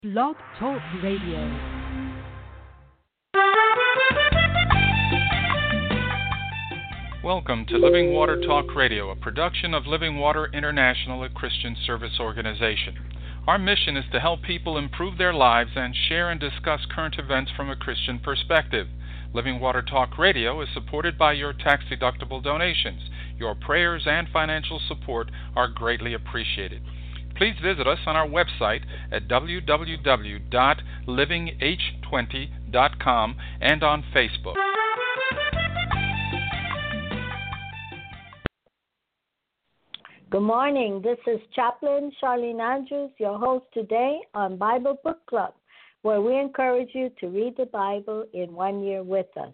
Blog Talk Radio. Welcome to Living Water Talk Radio, a production of Living Water International, a Christian service organization. Our mission is to help people improve their lives and share and discuss current events from a Christian perspective. Living Water Talk Radio is supported by your tax-deductible donations. Your prayers and financial support are greatly appreciated. Please visit us on our website at www.livingh20.com and on Facebook. Good morning. This is Chaplain Charlene Andrews, your host today on Bible Book Club, where we encourage you to read the Bible in 1 year with us.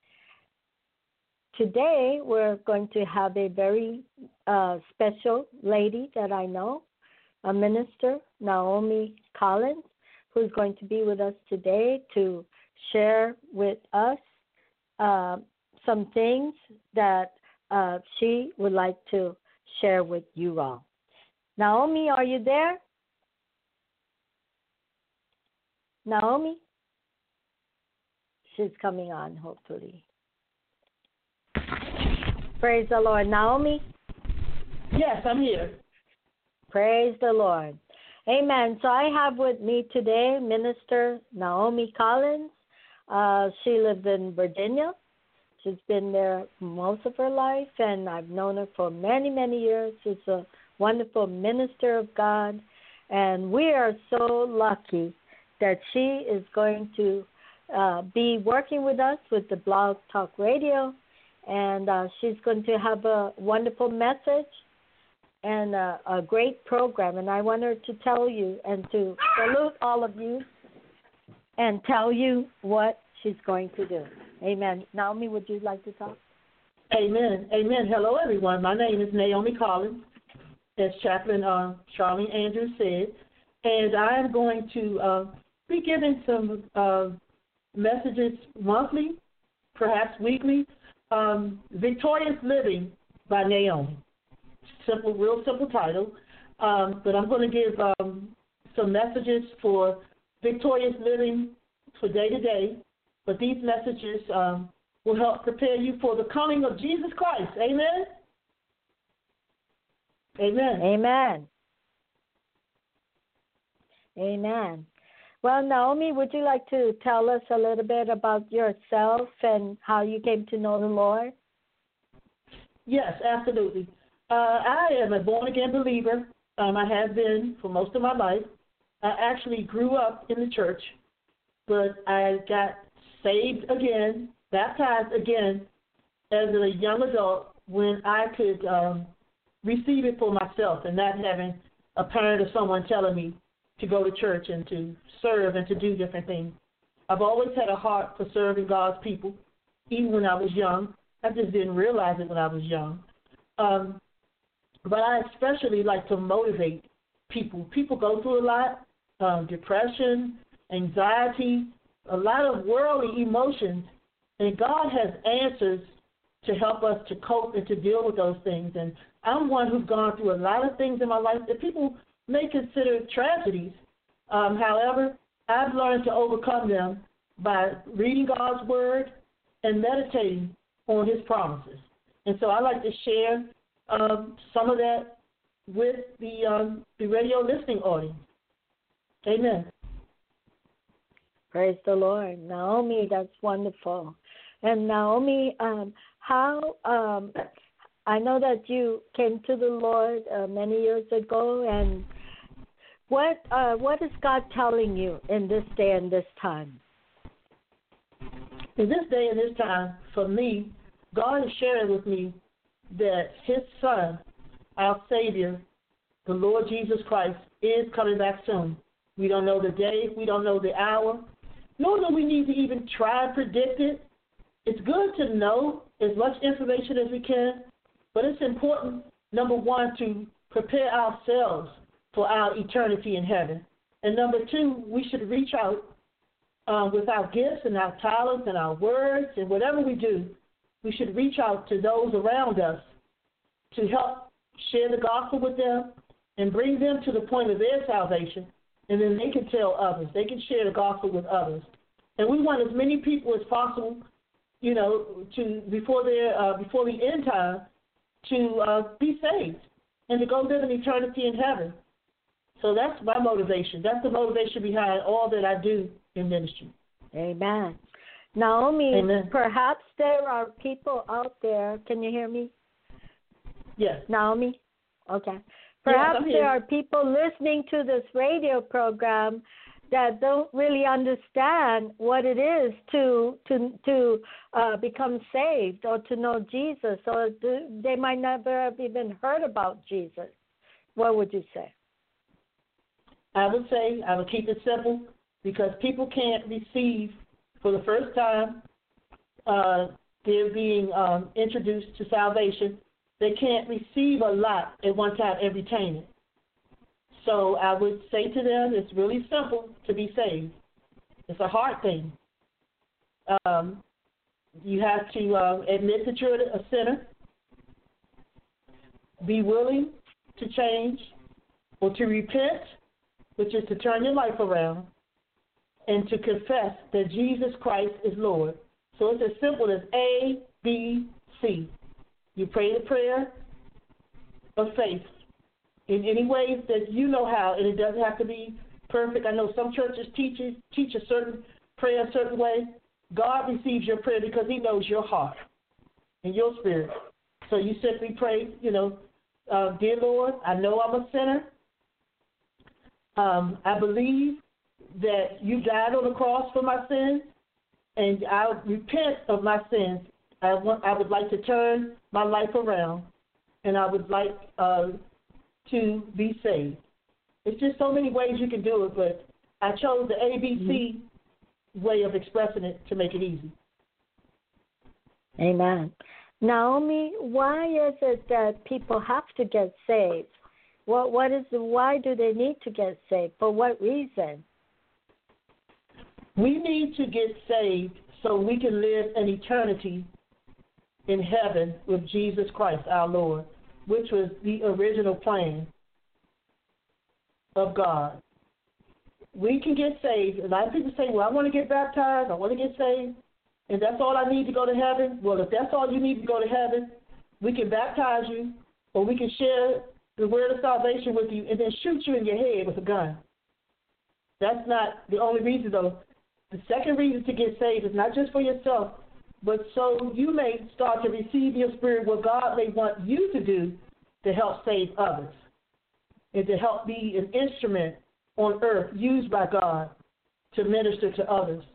Today, we're going to have a very special lady that I know, a minister, Naomi Collins, who's going to be with us today to share with us some things that she would like to share with you all. Naomi, are you there? Naomi? She's coming on, hopefully. Praise the Lord. Naomi? Yes, I'm here. Praise the Lord. Amen. So I have with me today Minister Naomi Collins. She lives in Virginia. She's been there most of her life, and I've known her for many, many years. She's a wonderful minister of God, and we are so lucky that she is going to be working with us with the Blog Talk Radio, and she's going to have a wonderful message and a great program. And I want her to tell you and to salute all of you and tell you what she's going to do. Amen. Naomi, would you like to talk? Amen. Amen. Hello, everyone. My name is Naomi Collins, as Chaplain Charlene Andrews said, and I am going to be giving some messages monthly, perhaps weekly. Victorious Living by Naomi. Simple, real simple title. But I'm going to give some messages for victorious living for day to day. But these messages will help prepare you for the coming of Jesus Christ. Amen? Amen. Amen. Amen. Well, Naomi, would you like to tell us a little bit about yourself and how you came to know the Lord? Yes, absolutely. I am a born-again believer. I have been for most of my life. I actually grew up in the church, but I got saved again, baptized again as a young adult when I could receive it for myself and not having a parent or someone telling me to go to church and to serve and to do different things. I've always had a heart for serving God's people, even when I was young. I just didn't realize it when I was young. But I especially like to motivate people. People go through a lot, depression, anxiety, a lot of worldly emotions, and God has answers to help us to cope and to deal with those things. And I'm one who's gone through a lot of things in my life that people may consider tragedies. However, I've learned to overcome them by reading God's Word and meditating on His promises. And so I like to share some of that with the radio listening audience. Amen. Praise the Lord. Naomi, that's wonderful. And Naomi, how I know that you came to the Lord many years ago, and what is God telling you in this day and this time? In this day and this time, for me, God is sharing with me that His Son, our Savior, the Lord Jesus Christ, is coming back soon. We don't know the day, we don't know the hour, nor do we need to even try and predict it. It's good to know as much information as we can, but it's important, number one, to prepare ourselves for our eternity in heaven. And number two, we should reach out with our gifts and our talents and our words and whatever we do. We should reach out to those around us to help share the gospel with them and bring them to the point of their salvation and then they can tell others. They can share the gospel with others. And we want as many people as possible, to before the end time, to be saved and to go live an eternity in heaven. So that's my motivation. That's the motivation behind all that I do in ministry. Amen. Naomi, Amen. Perhaps there are people out there. Can you hear me? Yes. Naomi? Okay. Perhaps I'm here. there are people listening to this radio program that don't really understand what it is to become saved or to know Jesus, or they might never have even heard about Jesus. What would you say? I would say I would keep it simple, because people can't receive for the first time. They're being introduced to salvation. They can't receive a lot at one time and retain it. So I would say to them, it's really simple to be saved. It's a hard thing. You have to admit that you're a sinner, be willing to change or to repent, which is to turn your life around, and to confess that Jesus Christ is Lord. So it's as simple as A, B, C. You pray the prayer of faith in any ways that you know how, and it doesn't have to be perfect. I know some churches teach a certain prayer a certain way. God receives your prayer because he knows your heart and your spirit. So you simply pray, dear Lord, I know I'm a sinner. I believe that you died on the cross for my sins, and I repent of my sins. I would like to turn my life around, and I would like to be saved. It's just so many ways you can do it, but I chose the ABC way of expressing it to make it easy. Amen. Naomi, why is it that people have to get saved? Why do they need to get saved? For what reason? We need to get saved so we can live an eternity in heaven with Jesus Christ, our Lord, which was the original plan of God. We can get saved. A lot of people say, well, I want to get baptized, I want to get saved, and that's all I need to go to heaven. Well, if that's all you need to go to heaven, we can baptize you, or we can share the word of salvation with you and then shoot you in your head with a gun. That's not the only reason, though. The second reason to get saved is not just for yourself, but so you may start to receive your spirit what God may want you to do to help save others and to help be an instrument on earth used by God to minister to others.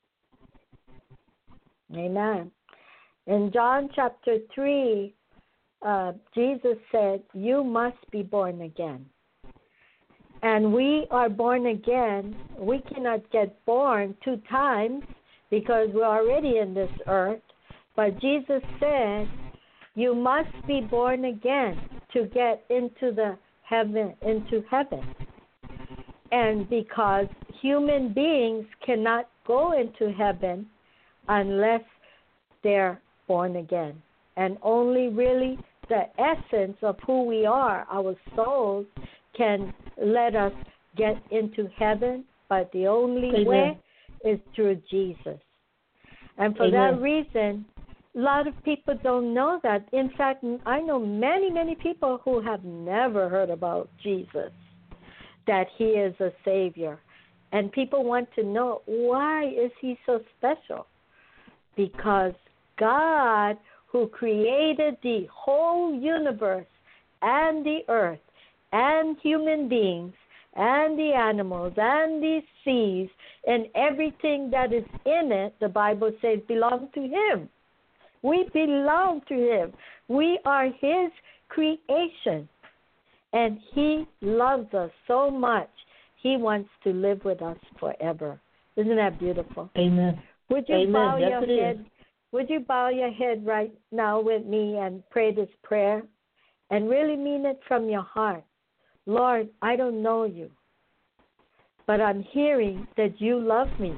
Amen. In John chapter 3, Jesus said, you must be born again. And we are born again. We cannot get born 2 times because we're already in this earth. But Jesus said, you must be born again to get into heaven. And because human beings cannot go into heaven unless they're born again. And only really the essence of who we are, our souls, can let us get into heaven, but the only way is through Jesus. And for that reason, a lot of people don't know that. In fact, I know many, many people who have never heard about Jesus, that he is a Savior. And people want to know, why is he so special? Because God, who created the whole universe and the earth and human beings and the animals and the seas and everything that is in it, the Bible says, belongs to him. We belong to him. We are his creation. And he loves us so much, he wants to live with us forever. Isn't that beautiful? Amen. Would you Amen. bow Yes, your head? Would you bow your head right now with me and pray this prayer and really mean it from your heart? Lord, I don't know you, but I'm hearing that you love me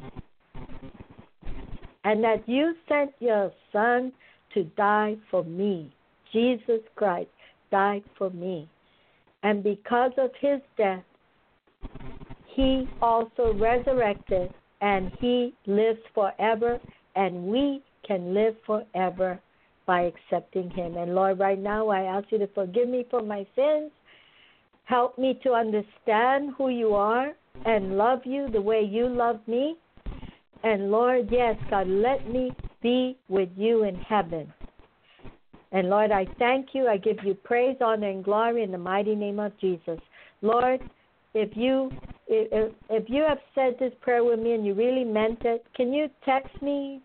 and that you sent your son to die for me. Jesus Christ died for me. And because of his death, he also resurrected, and he lives forever, and we can live forever by accepting him. And Lord, right now I ask you to forgive me for my sins. Help me to understand who you are and love you the way you love me. And Lord, yes, God, let me be with you in heaven. And Lord, I thank you. I give you praise, honor, and glory in the mighty name of Jesus. Lord, if you have said this prayer with me and you really meant it, can you text me,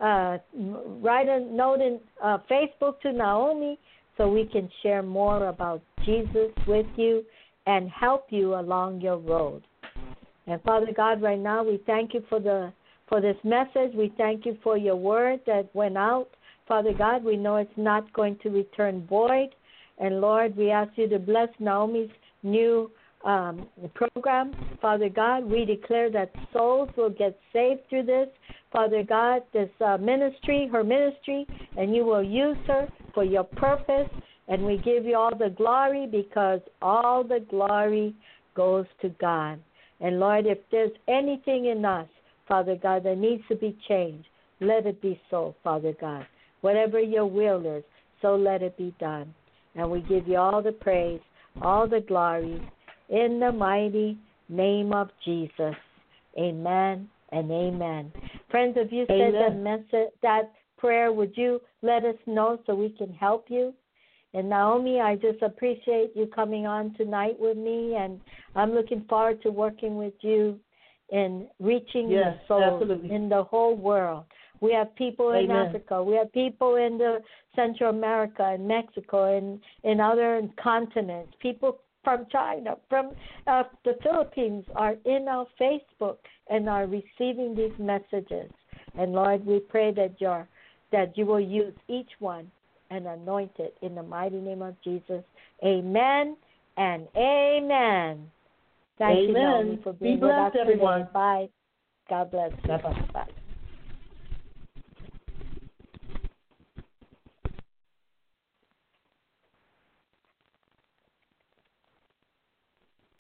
write a note in Facebook to Naomi so we can share more about Jesus with you and help you along your road. And Father God, right now we thank you for this message. We thank you for your word that went out. Father God, we know it's not going to return void. And Lord, we ask you to bless Naomi's new program. Father God, we declare that souls will get saved through this. Father God, this ministry, her ministry, and you will use her for your purpose. And we give you all the glory because all the glory goes to God. And Lord, if there's anything in us, Father God, that needs to be changed, let it be so, Father God. Whatever your will is, so let it be done. And we give you all the praise, all the glory, in the mighty name of Jesus. Amen and amen. Friends, if you said that message, that prayer, would you let us know so we can help you? And Naomi, I just appreciate you coming on tonight with me, and I'm looking forward to working with you in reaching the souls in the whole world. We have people in Africa. We have people in the Central America and Mexico and in other continents. People from China, from the Philippines are in our Facebook and are receiving these messages. And Lord, we pray that you will use each one and anoint it in the mighty name of Jesus. Amen and amen. Thank you, Naomi, for being with us today. Bye. God bless you. Bye-bye. Bye.